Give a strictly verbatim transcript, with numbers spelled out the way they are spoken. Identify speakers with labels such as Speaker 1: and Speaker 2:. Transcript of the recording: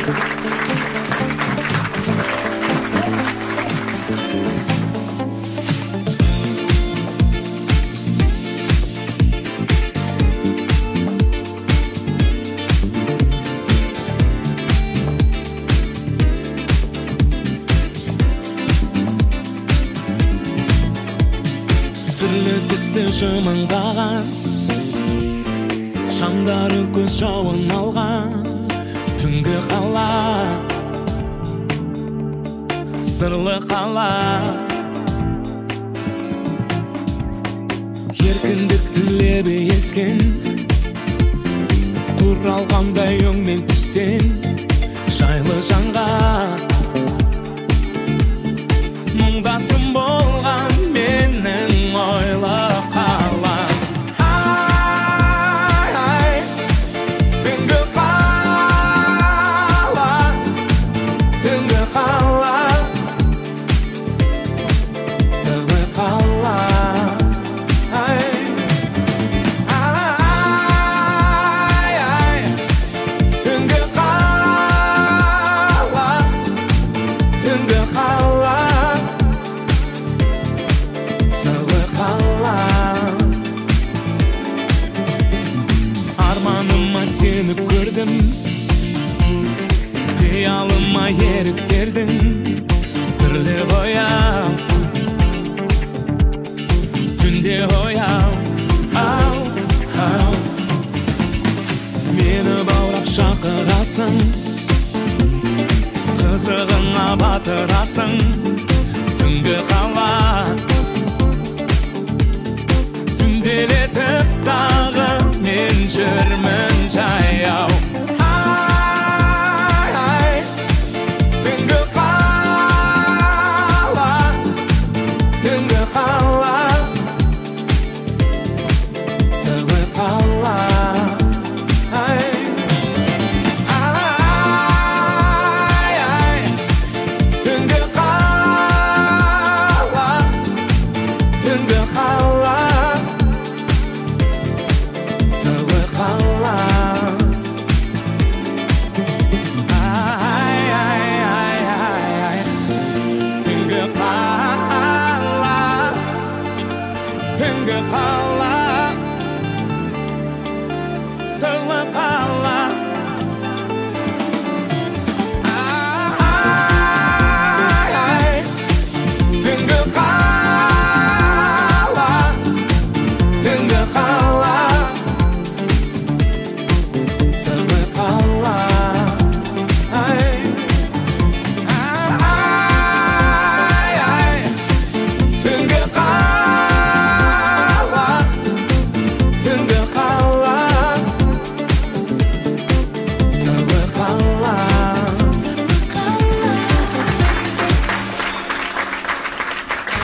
Speaker 1: жымыңдаған шамдары көз жауын алған түнгі қала сырлы қала еркіндіктің лебі ескен туралғандай өңмен түстен жайлы жанға мұңдасым болған менің ойлы қала ай ай түнгі қала түнгі қала сырлы қала ай ай ай түнгі қала түнгі қала арманыма сені көрдім қиялыма ерік бердің түрлі бояу түнде ояу ау ау мені баурап шақырасың қызығыңа батырасың түнгі қала түнделетіп тағы мен жүрмін жаяу ай ай түнгі қала түнгі қала сырлы қала ай ай ай түнгі қала түнгі қала сырлы қала ай ай ай ай ай түнгі қала түнгі қала